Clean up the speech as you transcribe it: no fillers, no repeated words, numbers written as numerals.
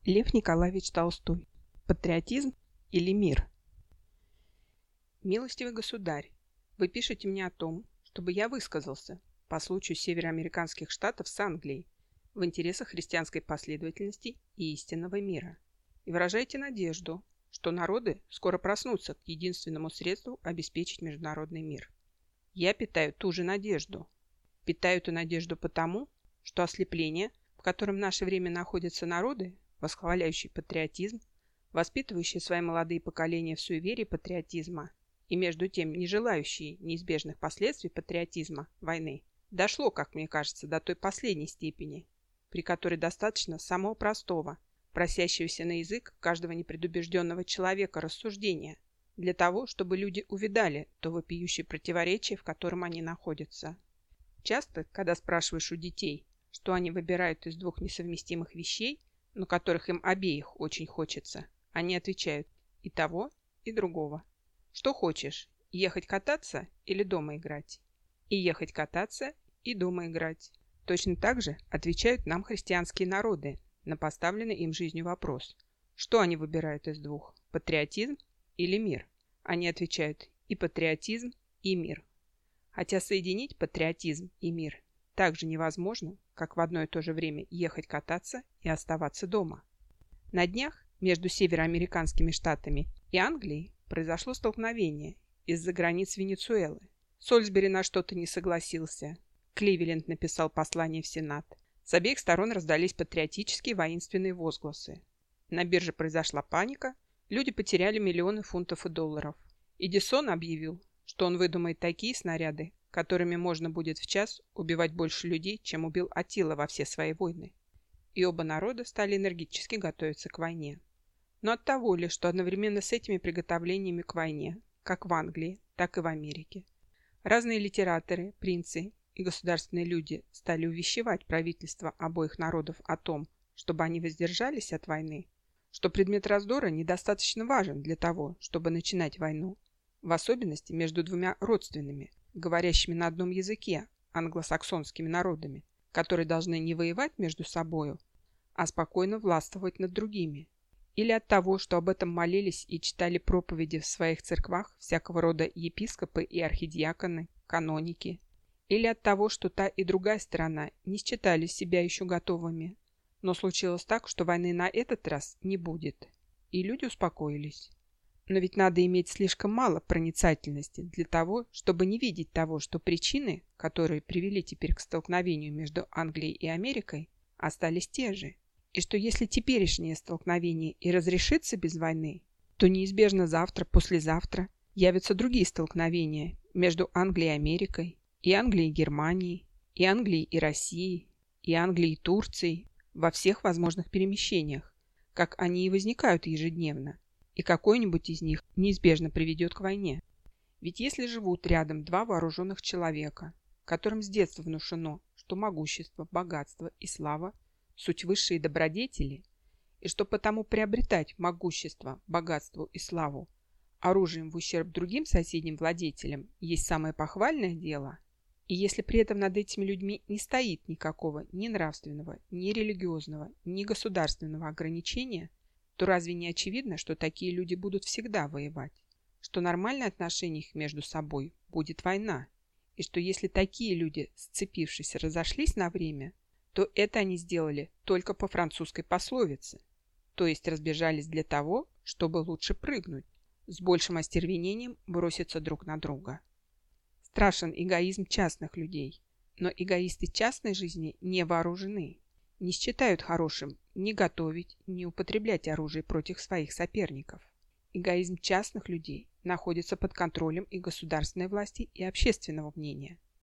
Лев Николаевич Толстой. Патриотизм или мир? Милостивый государь, вы пишете мне о том, чтобы я высказался по случаю североамериканских штатов с Англией в интересах христианской последовательности и истинного мира. И выражаете надежду, что народы скоро проснутся к единственному средству обеспечить международный мир. Я питаю ту же надежду. Питаю эту надежду потому, что ослепление, в котором в наше время находятся народы, восхваляющие патриотизм, воспитывающие свои молодые поколения в суеверии патриотизма и между тем не желающие неизбежных последствий патриотизма войны, дошло, как мне кажется, до той последней степени, при которой достаточно самого простого, просящегося на язык каждого непредубежденного человека рассуждения, для того, чтобы люди увидали то вопиющее противоречие, в котором они находятся. Часто, когда спрашиваешь у детей, что они выбирают из двух несовместимых вещей, но которых им обеих очень хочется, они отвечают и того, и другого. Что хочешь, ехать кататься или дома играть? И ехать кататься, и дома играть. Точно так же отвечают нам христианские народы на поставленный им жизнью вопрос. Что они выбирают из двух, патриотизм или мир? Они отвечают и патриотизм, и мир. Хотя соединить патриотизм и мир так же невозможно, как в одно и то же время ехать кататься и оставаться дома. На днях между североамериканскими штатами и Англией произошло столкновение из-за границ Венесуэлы. Сольсбери на что-то не согласился. Кливленд написал послание в Сенат. С обеих сторон раздались патриотические воинственные возгласы. На бирже произошла паника, люди потеряли миллионы фунтов и долларов. Эдисон объявил, что он выдумает такие снаряды, которыми можно будет в час убивать больше людей, чем убил Аттила во все свои войны. И оба народа стали энергически готовиться к войне. Но от того ли, что одновременно с этими приготовлениями к войне, как в Англии, так и в Америке, разные литераторы, принцы и государственные люди стали увещевать правительства обоих народов о том, чтобы они воздержались от войны, что предмет раздора недостаточно важен для того, чтобы начинать войну, в особенности между двумя родственными, говорящими на одном языке, англосаксонскими народами, которые должны не воевать между собою, а спокойно властвовать над другими. Или от того, что об этом молились и читали проповеди в своих церквах всякого рода епископы и архидиаконы, каноники. Или от того, что та и другая сторона не считали себя еще готовыми. Но случилось так, что войны на этот раз не будет. И люди успокоились. Но ведь надо иметь слишком мало проницательности для того, чтобы не видеть того, что причины, которые привели теперь к столкновению между Англией и Америкой, остались те же. И что если теперешнее столкновение и разрешится без войны, то неизбежно завтра, послезавтра явятся другие столкновения между Англией и Америкой, и Англией и Германией, и Англией и Россией, и Англией и Турцией во всех возможных перемещениях, как они и возникают ежедневно. И какой-нибудь из них неизбежно приведет к войне. Ведь если живут рядом два вооруженных человека, которым с детства внушено, что могущество, богатство и слава – суть высшие добродетели, и что потому приобретать могущество, богатство и славу оружием в ущерб другим соседним владетелям есть самое похвальное дело, и если при этом над этими людьми не стоит никакого ни нравственного, ни религиозного, ни государственного ограничения, то разве не очевидно, что такие люди будут всегда воевать, что нормальное отношение их между собой будет война, и что если такие люди, сцепившись, разошлись на время, то это они сделали только по французской пословице, то есть разбежались для того, чтобы лучше прыгнуть, с большим остервенением броситься друг на друга. Страшен эгоизм частных людей, но эгоисты частной жизни не вооружены. Не считают хорошим ни готовить, ни употреблять оружие против своих соперников. Эгоизм частных людей находится под контролем и государственной власти, и общественного мнения.